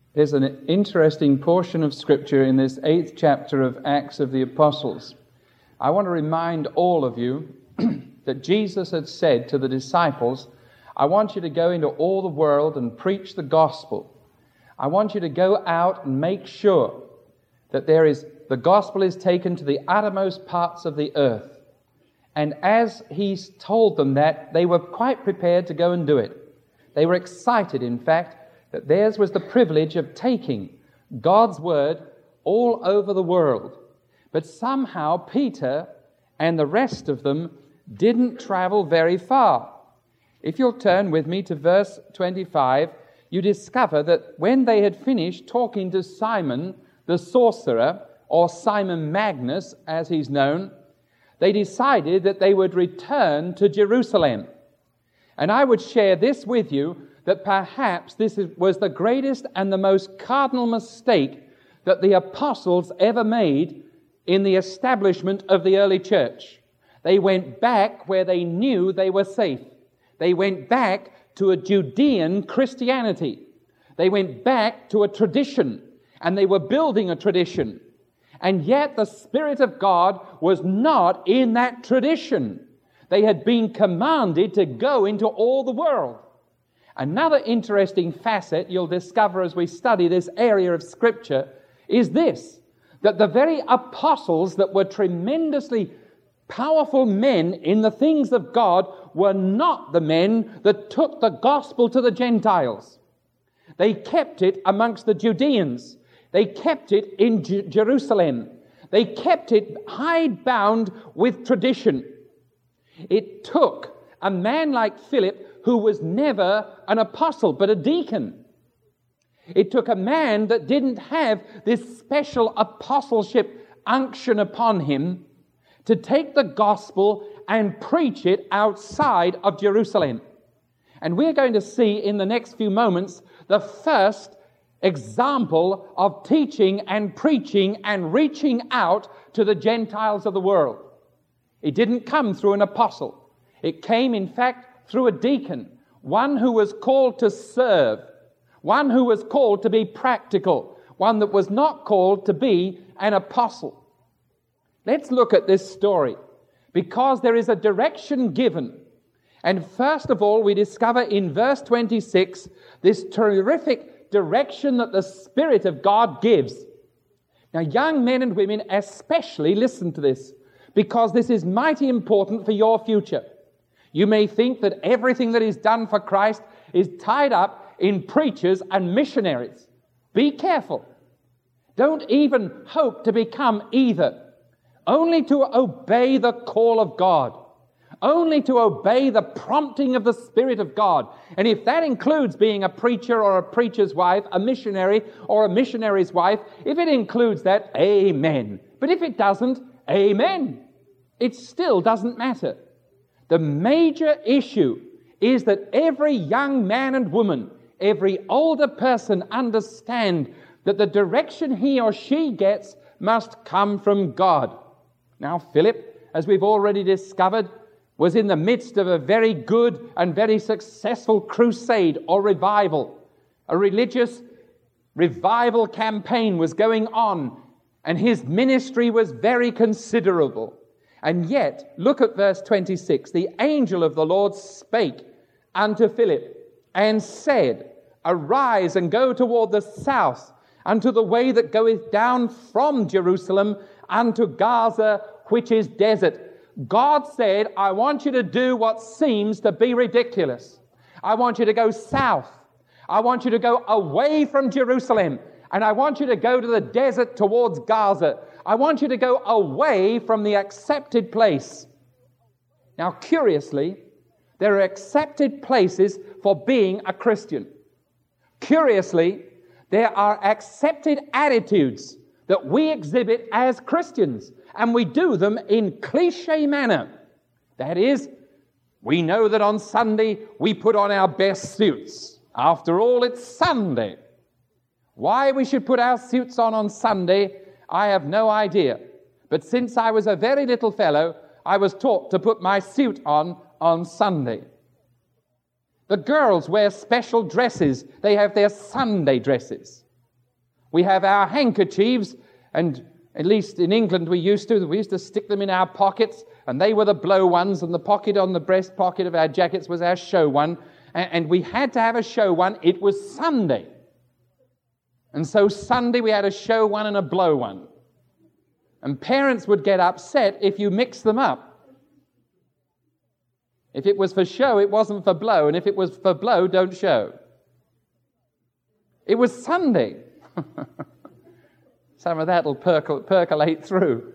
There's an interesting portion of Scripture in this 8th chapter of Acts of the Apostles. I want to remind all of you that Jesus had said to the disciples, I want you to go into all the world and preach the gospel. I want you to go out and make sure that the gospel is taken to the uttermost parts of the earth. And as he told them that, they were quite prepared to go and do it. They were excited, in fact, that theirs was the privilege of taking God's word all over the world. But somehow Peter and the rest of them didn't travel very far. If you'll turn with me to verse 25, you discover that when they had finished talking to Simon the sorcerer, or Simon Magus as he's known, they decided that they would return to Jerusalem. And I would share this with you, that perhaps this was the greatest and the most cardinal mistake that the apostles ever made in the establishment of the early church. They went back where they knew they were safe. They went back to a Judean Christianity. They went back to a tradition, and they were building a tradition. And yet the Spirit of God was not in that tradition. They had been commanded to go into all the world. Another interesting facet you'll discover as we study this area of Scripture is this, that the very apostles that were tremendously powerful men in the things of God were not the men that took the gospel to the Gentiles. They kept it amongst the Judeans. They kept it in Jerusalem. They kept it hidebound with tradition. It took a man like Philip, who was never an apostle but a deacon. It took a man that didn't have this special apostleship unction upon him to take the gospel and preach it outside of Jerusalem. And we're going to see in the next few moments the first example of teaching and preaching and reaching out to the Gentiles of the world. It didn't come through an apostle. It came, in fact, through a deacon, one who was called to serve, one who was called to be practical, one that was not called to be an apostle. Let's look at this story, because there is a direction given. And first of all, we discover in verse 26 this terrific direction that the Spirit of God gives. Now, young men and women especially, listen to this, because this is mighty important for your future. You may think that everything that is done for Christ is tied up in preachers and missionaries. Be careful. Don't even hope to become either. Only to obey the call of God. Only to obey the prompting of the Spirit of God. And if that includes being a preacher or a preacher's wife, a missionary or a missionary's wife, if it includes that, amen. But if it doesn't, amen. It still doesn't matter. The major issue is that every young man and woman, every older person understand that the direction he or she gets must come from God. Now, Philip, as we've already discovered, was in the midst of a very good and very successful crusade or revival. A religious revival campaign was going on, and his ministry was very considerable. And yet, look at verse 26. The angel of the Lord spake unto Philip and said, Arise and go toward the south, unto the way that goeth down from Jerusalem unto Gaza, which is desert. God said, I want you to do what seems to be ridiculous. I want you to go south. I want you to go away from Jerusalem. And I want you to go to the desert towards Gaza. I want you to go away from the accepted place. Now, curiously, there are accepted places for being a Christian. Curiously, there are accepted attitudes that we exhibit as Christians, and we do them in cliche manner. That is, we know that on Sunday we put on our best suits. After all, it's Sunday. Why we should put our suits on Sunday, I have no idea. But since I was a very little fellow, I was taught to put my suit on Sunday. The girls wear special dresses. They have their Sunday dresses. We have our handkerchiefs, and at least in England we used to stick them in our pockets, and they were the blow ones, and the pocket on the breast pocket of our jackets was our show one, and we had to have a show one. It was Sunday. And so Sunday we had a show one and a blow one. And parents would get upset if you mixed them up. If it was for show, it wasn't for blow, and if it was for blow, don't show. It was Sunday. Some of that will percolate through.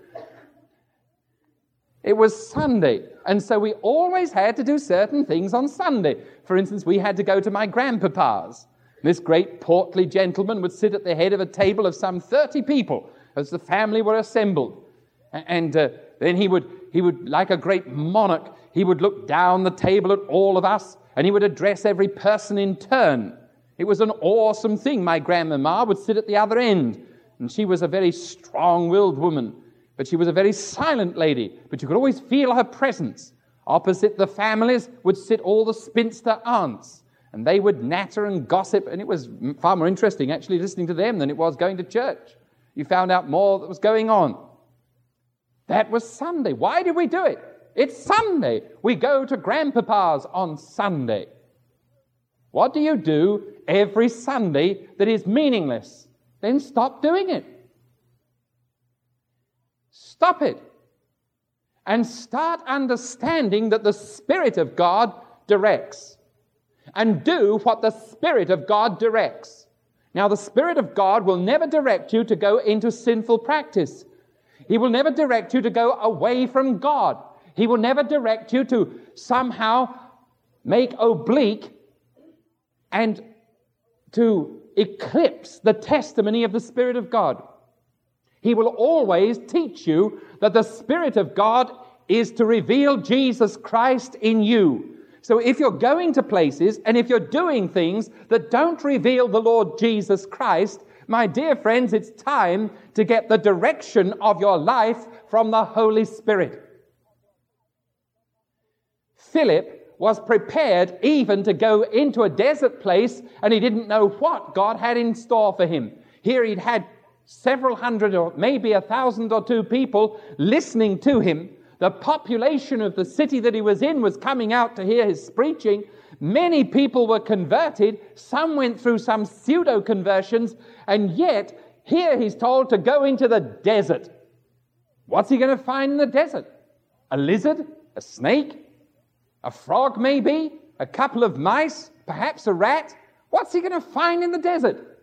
It was Sunday, and so we always had to do certain things on Sunday. For instance, we had to go to my grandpapa's. This great portly gentleman would sit at the head of a table of some 30 people as the family were assembled. And then he would, like a great monarch, he would look down the table at all of us, and he would address every person in turn. It was an awesome thing. My grandmama would sit at the other end, and she was a very strong-willed woman, but she was a very silent lady, but you could always feel her presence. Opposite the families would sit all the spinster aunts, and they would natter and gossip, and it was far more interesting actually listening to them than it was going to church. You found out more that was going on. That was Sunday. Why did we do it? It's Sunday. We go to grandpapa's on Sunday. What do you do every Sunday that is meaningless? Then stop doing it. Stop it. And start understanding that the Spirit of God directs. And do what the Spirit of God directs. Now, the Spirit of God will never direct you to go into sinful practice. He will never direct you to go away from God. He will never direct you to somehow make oblique and to eclipse the testimony of the Spirit of God. He will always teach you that the Spirit of God is to reveal Jesus Christ in you. So if you're going to places and if you're doing things that don't reveal the Lord Jesus Christ, my dear friends, it's time to get the direction of your life from the Holy Spirit. Philip was prepared even to go into a desert place, and he didn't know what God had in store for him. Here he'd had several hundred or maybe 1,000 or 2 people listening to him. The population of the city that he was in was coming out to hear his preaching. Many people were converted. Some went through some pseudo-conversions, and yet here he's told to go into the desert. What's he going to find in the desert? A lizard? A snake? A frog maybe? A couple of mice? Perhaps a rat? What's he going to find in the desert?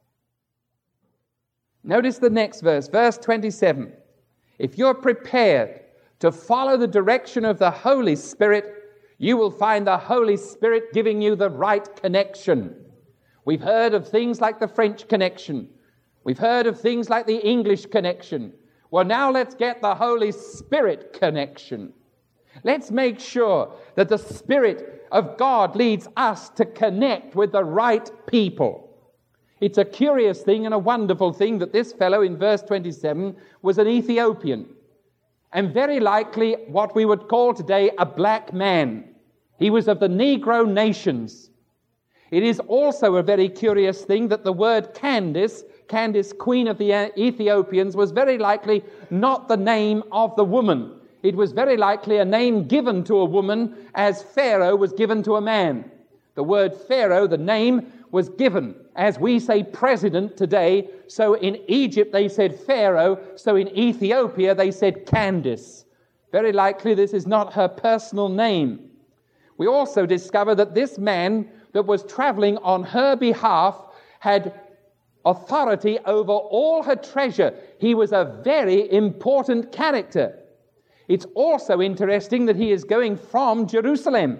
Notice the next verse, verse 27. If you're prepared to follow the direction of the Holy Spirit, you will find the Holy Spirit giving you the right connection. We've heard of things like the French connection. We've heard of things like the English connection. Well, now let's get the Holy Spirit connection. Let's make sure that the Spirit of God leads us to connect with the right people. It's a curious thing and a wonderful thing that this fellow in verse 27 was an Ethiopian, and very likely what we would call today a black man. He was of the Negro nations. It is also a very curious thing that the word Candace, queen of the Ethiopians, was very likely not the name of the woman. It was very likely a name given to a woman as Pharaoh was given to a man. The word Pharaoh, the name, was given. As we say president today, so in Egypt they said Pharaoh, so in Ethiopia they said Candace. Very likely this is not her personal name. We also discover that this man that was traveling on her behalf had authority over all her treasure. He was a very important character. It's also interesting that he is going from Jerusalem.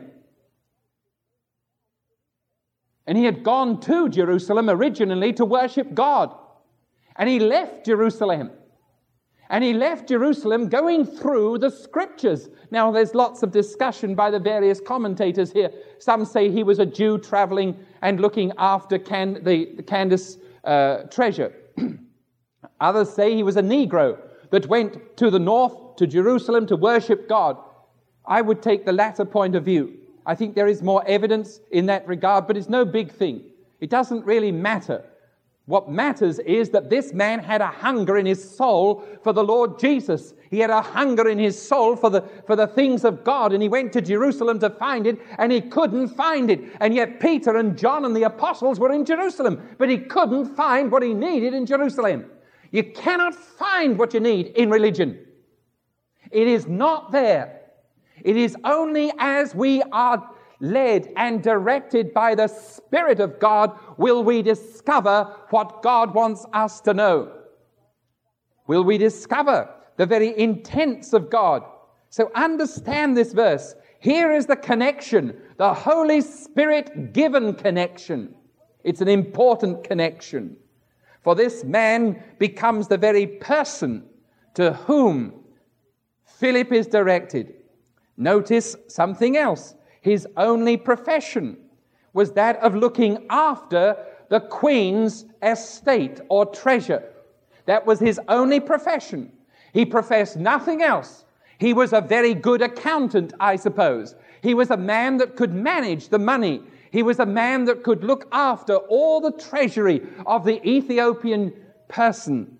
And he had gone to Jerusalem originally to worship God. And he left Jerusalem. And he left Jerusalem going through the Scriptures. Now, there's lots of discussion by the various commentators here. Some say he was a Jew traveling and looking after the Candace treasure. Others say he was a Negro that went to the north, to Jerusalem, to worship God. I would take the latter point of view. I think there is more evidence in that regard, but it's no big thing. It doesn't really matter. What matters is that this man had a hunger in his soul for the Lord Jesus. He had a hunger in his soul for the things of God, and he went to Jerusalem to find it, and he couldn't find it. And yet Peter and John and the apostles were in Jerusalem, but he couldn't find what he needed in Jerusalem. You cannot find what you need in religion. It is not there. It is only as we are led and directed by the Spirit of God will we discover what God wants us to know. Will we discover the very intents of God? So understand this verse. Here is the connection, the Holy Spirit given connection. It's an important connection. For this man becomes the very person to whom Philip is directed. Notice something else. His only profession was that of looking after the queen's estate or treasure. That was his only profession. He professed nothing else. He was a very good accountant, I suppose. He was a man that could manage the money. He was a man that could look after all the treasury of the Ethiopian person.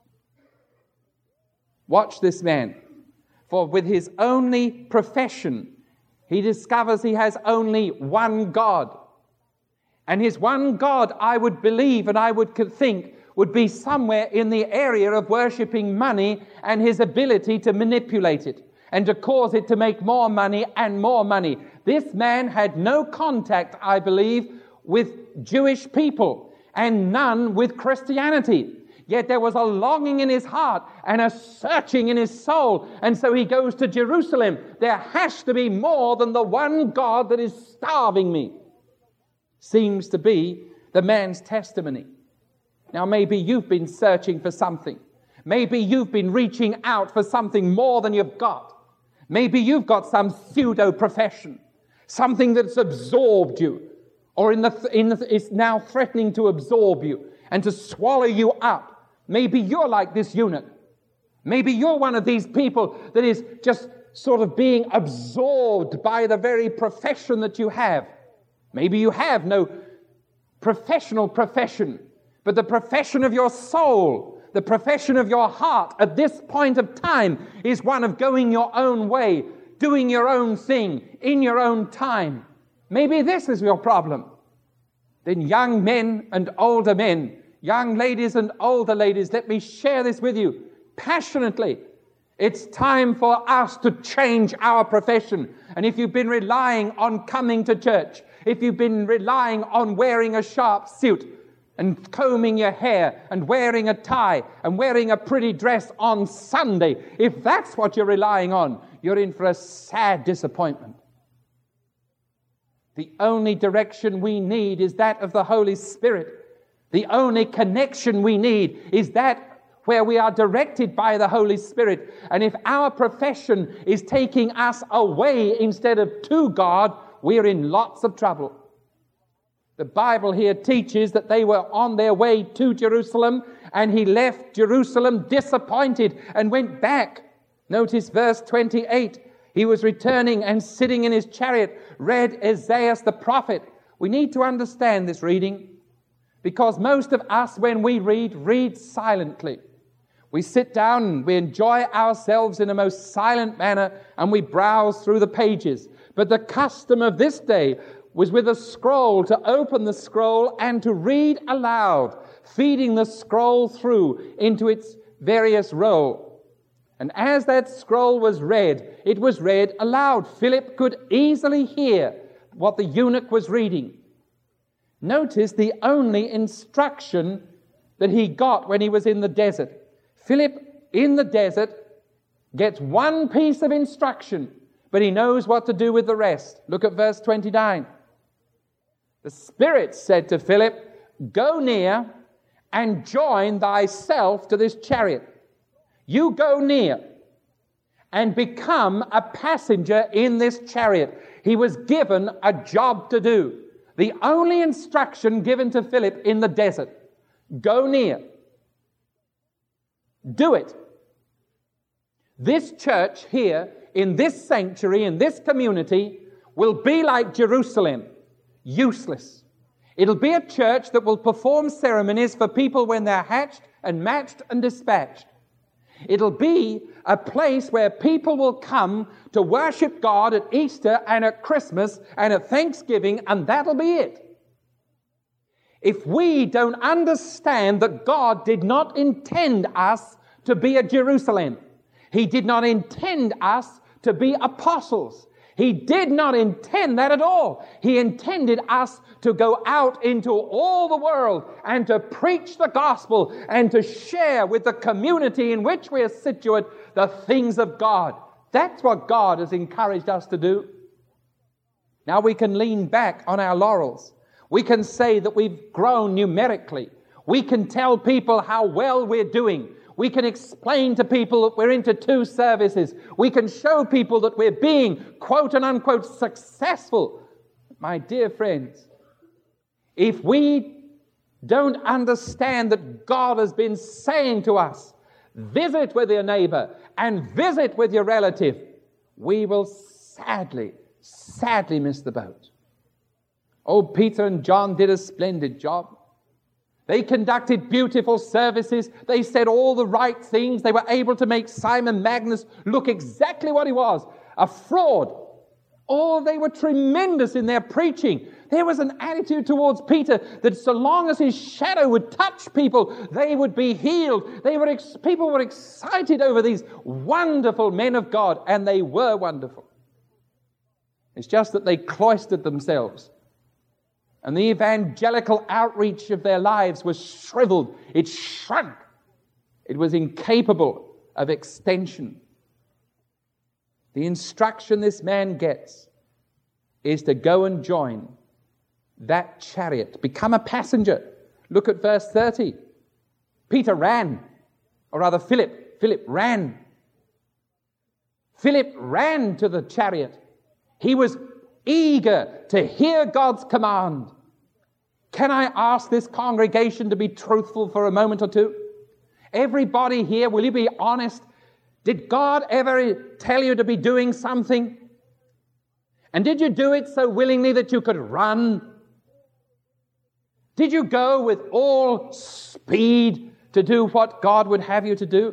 Watch this man. For with his only profession, he discovers he has only one God. And his one God, I would believe and I would think, would be somewhere in the area of worshipping money and his ability to manipulate it and to cause it to make more money and more money. This man had no contact, I believe, with Jewish people and none with Christianity. Yet there was a longing in his heart and a searching in his soul. And so he goes to Jerusalem. There has to be more than the one God that is starving me. Seems to be the man's testimony. Now maybe you've been searching for something. Maybe you've been reaching out for something more than you've got. Maybe you've got some pseudo-profession. Something that's absorbed you. Or is now threatening to absorb you and to swallow you up. Maybe you're like this eunuch. Maybe you're one of these people that is just sort of being absorbed by the very profession that you have. Maybe you have no professional profession, but the profession of your soul, the profession of your heart at this point of time is one of going your own way, doing your own thing, in your own time. Maybe this is your problem. Then young men and older men, young ladies and older ladies, let me share this with you passionately. It's time for us to change our profession. And if you've been relying on coming to church, if you've been relying on wearing a sharp suit and combing your hair and wearing a tie and wearing a pretty dress on Sunday, if that's what you're relying on, you're in for a sad disappointment. The only direction we need is that of the Holy Spirit. The only connection we need is that where we are directed by the Holy Spirit. And if our profession is taking us away instead of to God, we're in lots of trouble. The Bible here teaches that they were on their way to Jerusalem, and he left Jerusalem disappointed and went back. Notice verse 28. He was returning and sitting in his chariot, read Isaiah the prophet. We need to understand this reading, because most of us, when we read silently. We sit down and we enjoy ourselves in a most silent manner, and we browse through the pages. But the custom of this day was with a scroll to open the scroll and to read aloud, feeding the scroll through into its various roll. And as that scroll was read, it was read aloud. Philip could easily hear what the eunuch was reading. Notice the only instruction that he got when he was in the desert. Philip, in the desert, gets one piece of instruction, but he knows what to do with the rest. Look at verse 29. The Spirit said to Philip, "Go near and join thyself to this chariot." You go near and become a passenger in this chariot. He was given a job to do. The only instruction given to Philip in the desert: go near. Do it. This church here, in this sanctuary, in this community, will be like Jerusalem, useless. It'll be a church that will perform ceremonies for people when they're hatched and matched and dispatched. It'll be a place where people will come to worship God at Easter and at Christmas and at Thanksgiving, and that'll be it. If we don't understand that God did not intend us to be a Jerusalem, He did not intend us to be apostles. He did not intend that at all. He intended us to go out into all the world and to preach the gospel and to share with the community in which we are situate the things of God. That's what God has encouraged us to do. Now we can lean back on our laurels. We can say that we've grown numerically. We can tell people how well we're doing. We can explain to people that we're into 2 services. We can show people that we're being, quote and unquote, successful. My dear friends, if we don't understand that God has been saying to us, visit with your neighbor and visit with your relative, we will sadly miss the boat. Oh, Peter and John did a splendid job. They conducted beautiful services. They said all the right things. They were able to make Simon Magnus look exactly what he was, a fraud. Oh, they were tremendous in their preaching. There was an attitude towards Peter that so long as his shadow would touch people, they would be healed. People were excited over these wonderful men of God, and they were wonderful. It's just that they cloistered themselves. And the evangelical outreach of their lives was shriveled. It shrunk. It was incapable of extension. The instruction this man gets is to go and join that chariot. Become a passenger. Look at verse 30. Peter ran, or rather Philip ran. Philip ran to the chariot. He was eager to hear God's command. Can I ask this congregation to be truthful for a moment or two? Everybody here, will you be honest? Did God ever tell you to be doing something? And did you do it so willingly that you could run? Did you go with all speed to do what God would have you to do?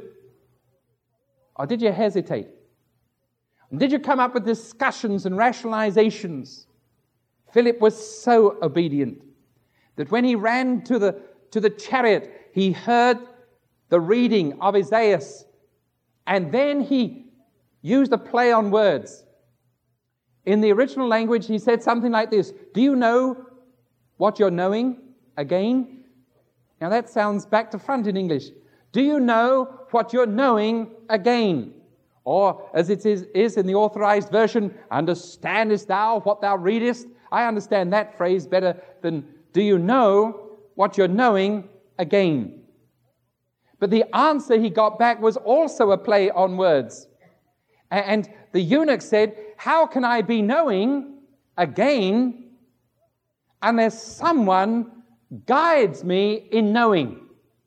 Or did you hesitate? And did you come up with discussions and rationalizations? Philip was so obedient that when he ran to the chariot, he heard the reading of Isaiah, and then he used a play on words. In the original language, he said something like this: do you know what you're knowing again? Now that sounds back to front in English. Do you know what you're knowing again? Or, as it is in the Authorized Version, understandest thou what thou readest? I understand that phrase better than, do you know what you're knowing again? But the answer he got back was also a play on words. And the eunuch said, how can I be knowing again unless someone guides me in knowing?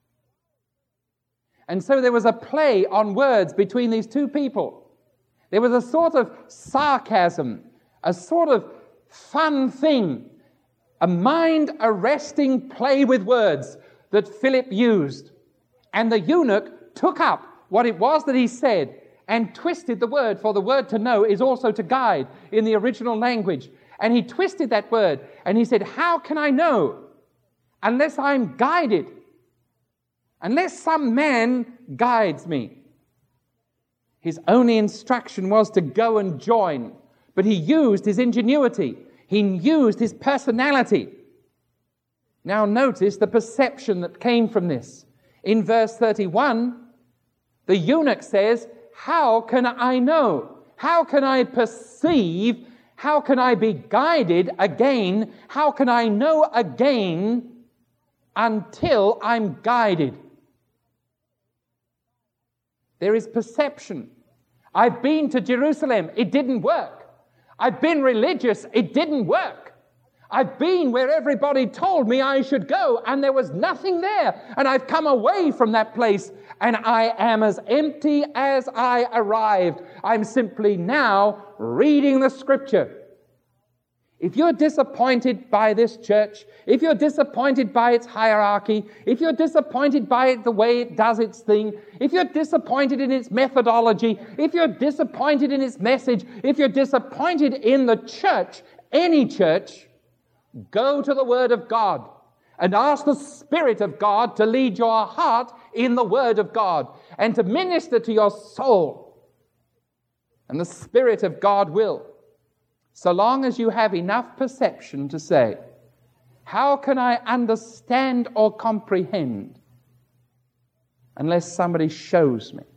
And so there was a play on words between these two people. There was a sort of sarcasm, a sort of fun thing, a mind-arresting play with words that Philip used. And the eunuch took up what it was that he said and twisted the word, for the word to know is also to guide in the original language. And he twisted that word, and he said, how can I know unless I'm guided? Unless some man guides me. His only instruction was to go and join, but he used his ingenuity. He used his personality. Now notice the perception that came from this. In verse 31, the eunuch says, how can I know? How can I perceive? How can I be guided again? How can I know again until I'm guided? There is perception. I've been to Jerusalem. It didn't work. I've been religious. It didn't work. I've been where everybody told me I should go, and there was nothing there. And I've come away from that place, and I am as empty as I arrived. I'm simply now reading the Scripture. If you're disappointed by this church, if you're disappointed by its hierarchy, if you're disappointed by the way it does its thing, if you're disappointed in its methodology, if you're disappointed in its message, if you're disappointed in the church, any church, go to the Word of God and ask the Spirit of God to lead your heart in the Word of God and to minister to your soul. And the Spirit of God will. So long as you have enough perception to say, how can I understand or comprehend unless somebody shows me?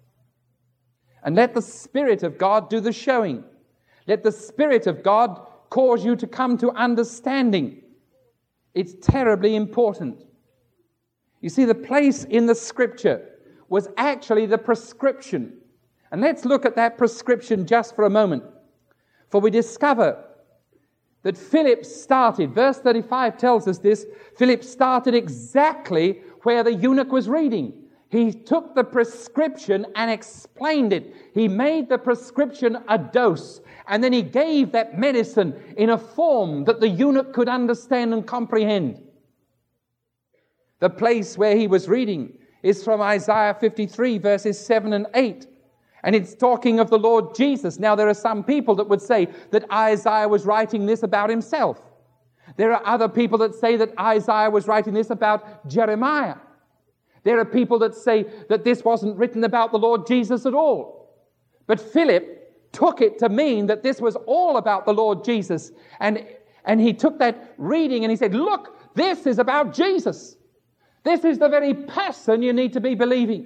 And let the Spirit of God do the showing. Let the Spirit of God cause you to come to understanding. It's terribly important. You see, the place in the Scripture was actually the prescription. And let's look at that prescription just for a moment. For we discover that Philip started, verse 35 tells us this, Philip started exactly where the eunuch was reading. He took the prescription and explained it. He made the prescription a dose, and then he gave that medicine in a form that the eunuch could understand and comprehend. The place where he was reading is from Isaiah 53, verses 7 and 8. And it's talking of the Lord Jesus. Now, there are some people that would say that Isaiah was writing this about himself. There are other people that say that Isaiah was writing this about Jeremiah. There are people that say that this wasn't written about the Lord Jesus at all. But Philip took it to mean that this was all about the Lord Jesus. And he took that reading and he said, look, this is about Jesus. This is the very person you need to be believing.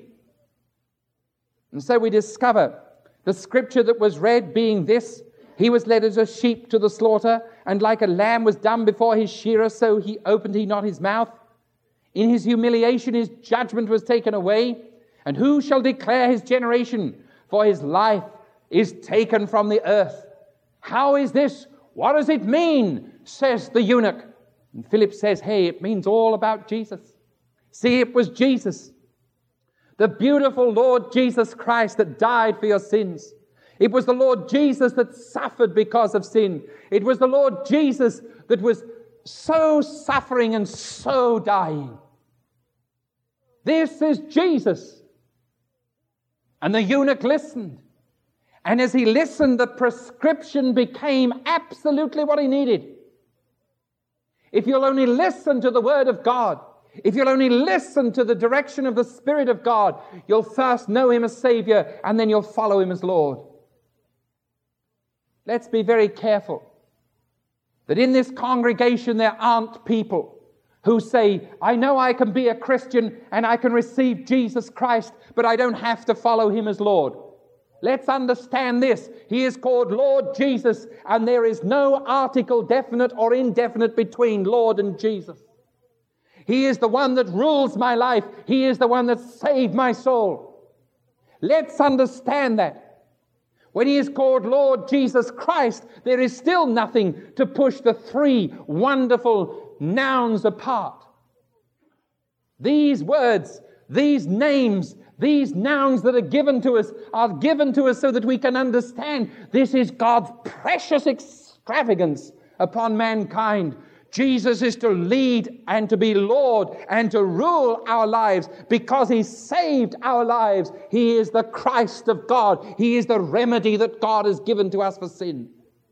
And so we discover the scripture that was read being this: he was led as a sheep to the slaughter, and like a lamb was dumb before his shearer, so he opened not his mouth. In his humiliation his judgment was taken away. And who shall declare his generation? For his life is taken from the earth. How is this? What does it mean? Says the eunuch. And Philip says, hey, it means all about Jesus. See, it was Jesus, the beautiful Lord Jesus Christ, that died for your sins. It was the Lord Jesus that suffered because of sin. It was the Lord Jesus that was so suffering and so dying. This is Jesus. And the eunuch listened. And as he listened, the prescription became absolutely what he needed. If you'll only listen to the Word of God, if you'll only listen to the direction of the Spirit of God, you'll first know Him as Savior, and then you'll follow Him as Lord. Let's be very careful that in this congregation there aren't people who say, I know I can be a Christian and I can receive Jesus Christ, but I don't have to follow Him as Lord. Let's understand this. He is called Lord Jesus, and there is no article, definite or indefinite, between Lord and Jesus. He is the one that rules my life. He is the one that saved my soul. Let's understand that. When He is called Lord Jesus Christ, there is still nothing to push the three wonderful nouns apart. These words, these names, these nouns that are given to us so that we can understand this is God's precious extravagance upon mankind. Jesus is to lead and to be Lord and to rule our lives because He saved our lives. He is the Christ of God. He is the remedy that God has given to us for sin.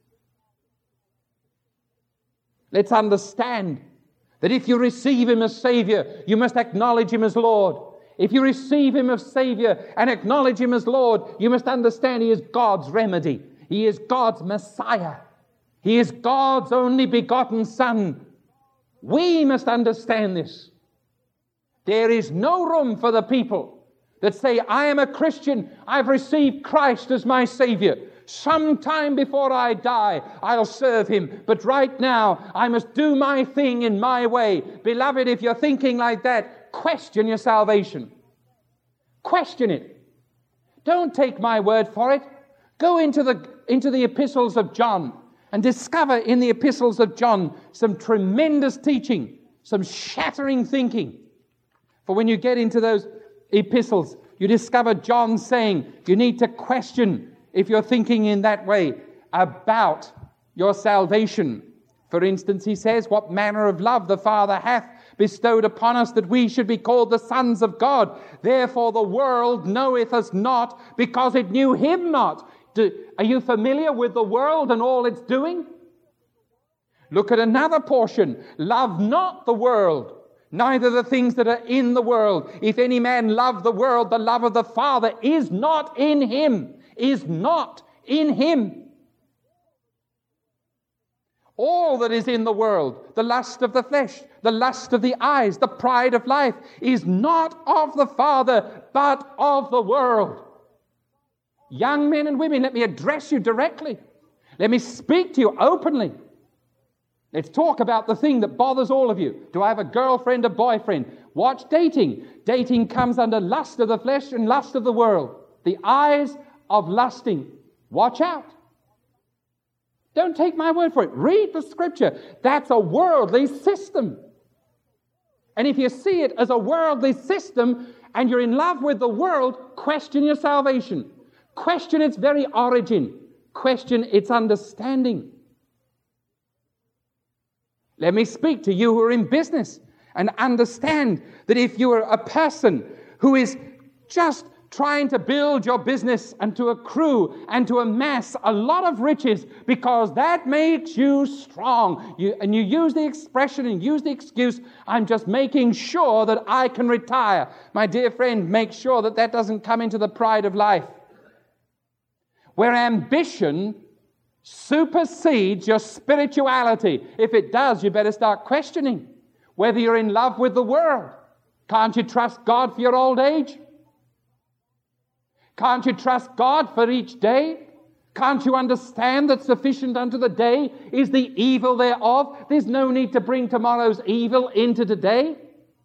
Let's understand that if you receive Him as Savior, you must acknowledge Him as Lord. If you receive Him as Savior and acknowledge Him as Lord, you must understand He is God's remedy. He is God's Messiah. He is God's only begotten Son. We must understand this. There is no room for the people that say, I am a Christian, I've received Christ as my Savior. Sometime before I die, I'll serve Him. But right now, I must do my thing in my way. Beloved, if you're thinking like that, question your salvation. Question it. Don't take my word for it. Go into the epistles of John and discover in the epistles of John some tremendous teaching, some shattering thinking. For when you get into those epistles, you discover John saying you need to question if you're thinking in that way about your salvation. For instance, he says, what manner of love the Father hath bestowed upon us, that we should be called the sons of God. Therefore the world knoweth us not, because it knew him not. Are you familiar with the world and all it's doing? Look at another portion. Love not the world, neither the things that are in the world. If any man love the world, the love of the Father is not in him. Is not in him. All that is in the world, the lust of the flesh, the lust of the eyes, the pride of life, is not of the Father, but of the world. Young men and women, let me address you directly. Let me speak to you openly. Let's talk about the thing that bothers all of you. Do I have a girlfriend, a boyfriend? Watch dating. Dating comes under lust of the flesh and lust of the world. The eyes of lusting. Watch out. Don't take my word for it. Read the scripture. That's a worldly system. And if you see it as a worldly system and you're in love with the world, question your salvation. Question its very origin. Question its understanding. Let me speak to you who are in business and understand that if you are a person who is just trying to build your business and to accrue and to amass a lot of riches because that makes you strong. And you use the expression and use the excuse, I'm just making sure that I can retire. My dear friend, make sure that that doesn't come into the pride of life. Where ambition supersedes your spirituality. If it does, you better start questioning whether you're in love with the world. Can't you trust God for your old age? Can't you trust God for each day? Can't you understand that sufficient unto the day is the evil thereof? There's no need to bring tomorrow's evil into today.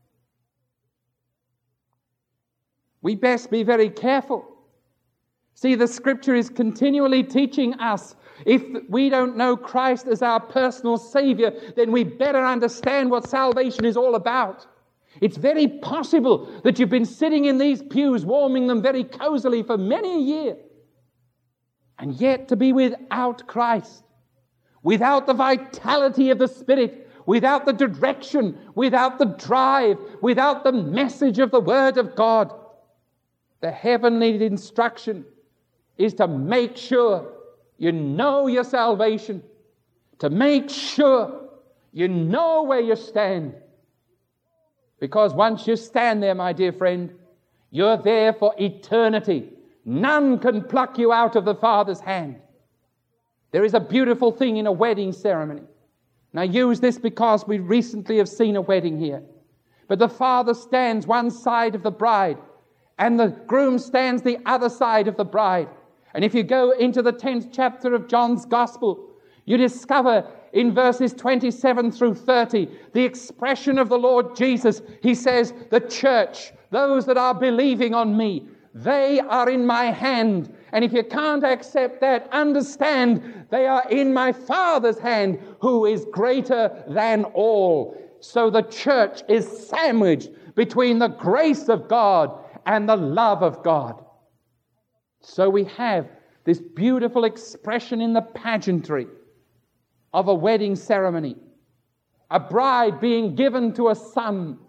We best be very careful. See, the scripture is continually teaching us, if we don't know Christ as our personal Savior, then we better understand what salvation is all about. It's very possible that you've been sitting in these pews, warming them very cozily for many a year, and yet to be without Christ, without the vitality of the Spirit, without the direction, without the drive, without the message of the Word of God. The heavenly instruction is to make sure you know your salvation, to make sure you know where you stand. Because once you stand there, my dear friend, you're there for eternity. None can pluck you out of the Father's hand. There is a beautiful thing in a wedding ceremony. And I use this because we recently have seen a wedding here. But the father stands one side of the bride, and the groom stands the other side of the bride. And if you go into the 10th chapter of John's Gospel, you discover in verses 27 through 30, the expression of the Lord Jesus. He says, the church, those that are believing on me, they are in my hand. And if you can't accept that, understand they are in my Father's hand, who is greater than all. So the church is sandwiched between the grace of God and the love of God. So we have this beautiful expression in the pageantry of a wedding ceremony. A bride being given to a son.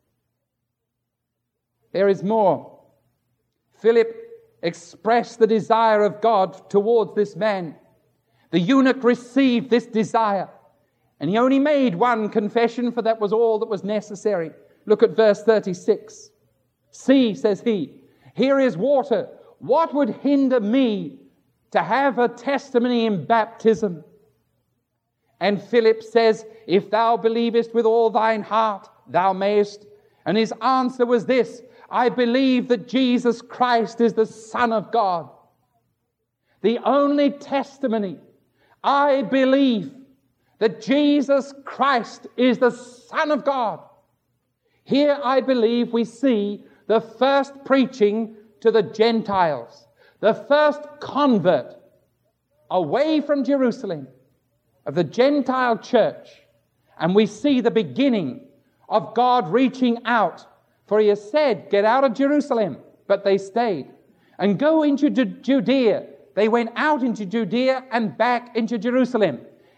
There is more. Philip expressed the desire of God towards this man. The eunuch received this desire. And he only made one confession, for that was all that was necessary. Look at verse 36. See, says he, here is water. What would hinder me to have a testimony in baptism? And Philip says, if thou believest with all thine heart, thou mayest. And his answer was this, I believe that Jesus Christ is the Son of God. The only testimony, I believe that Jesus Christ is the Son of God. Here, I believe, we see the first preaching to the Gentiles, the first convert away from Jerusalem of the Gentile church. And we see the beginning of God reaching out. For he has said, get out of Jerusalem. But they stayed. And go into Judea. They went out into Judea and back into Jerusalem.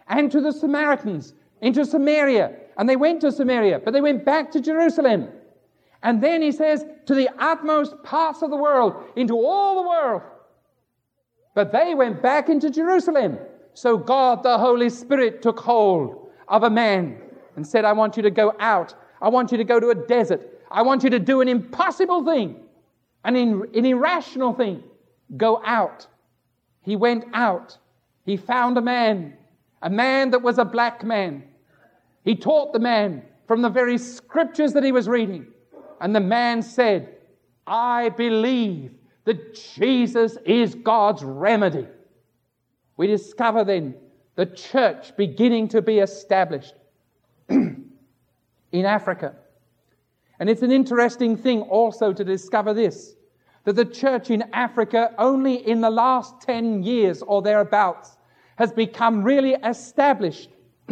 and to the Samaritans into Samaria. And they went to Samaria, but they went back to Jerusalem. And then he says, to the utmost parts of the world, into all the world. But they went back into Jerusalem. So God, the Holy Spirit, took hold of a man and said, I want you to go out. I want you to go to a desert. I want you to do an impossible thing, an irrational thing. Go out. He went out. He found a man that was a black man. He taught the man from the very scriptures that he was reading. And the man said, I believe that Jesus is God's remedy. We discover then the church beginning to be established in Africa. And it's an interesting thing also to discover this, that the church in Africa only in the last 10 years or thereabouts has become really established.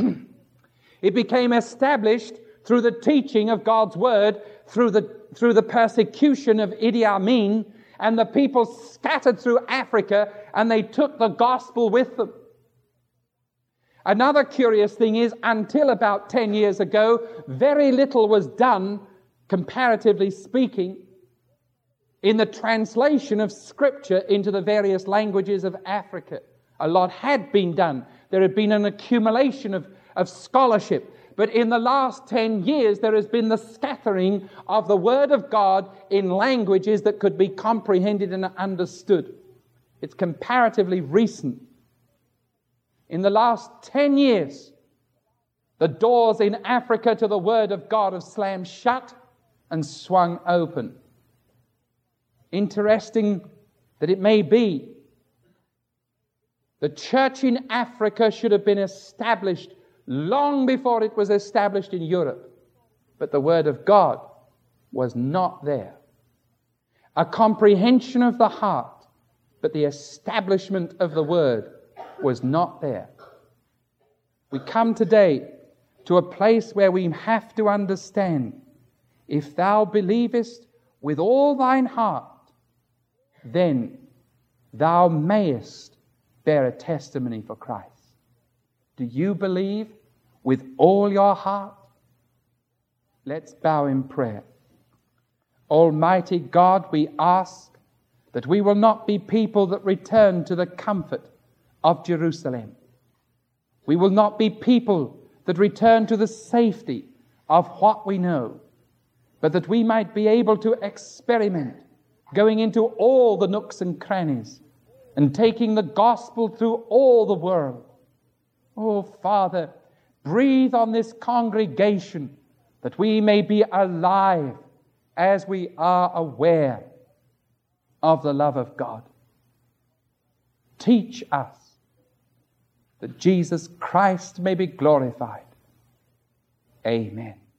It became established through the teaching of God's word, through the persecution of Idi Amin, and the people scattered through Africa, and they took the gospel with them. Another curious thing is, until about 10 years ago, very little was done, comparatively speaking, in the translation of Scripture into the various languages of Africa. A lot had been done. There had been an accumulation of scholarship. But in the last 10 years, there has been the scattering of the Word of God in languages that could be comprehended and understood. It's comparatively recent. In the last 10 years, the doors in Africa to the Word of God have slammed shut and swung open. Interesting that it may be. The church in Africa should have been established long before it was established in Europe. But the Word of God was not there. A comprehension of the heart, but the establishment of the Word was not there. We come today to a place where we have to understand, if thou believest with all thine heart, then thou mayest bear a testimony for Christ. Do you believe with all your heart? Let's bow in prayer. Almighty God, we ask that we will not be people that return to the comfort of Jerusalem. We will not be people that return to the safety of what we know, but that we might be able to experiment going into all the nooks and crannies and taking the gospel through all the world. Oh, Father, breathe on this congregation that we may be alive as we are aware of the love of God. Teach us that Jesus Christ may be glorified. Amen.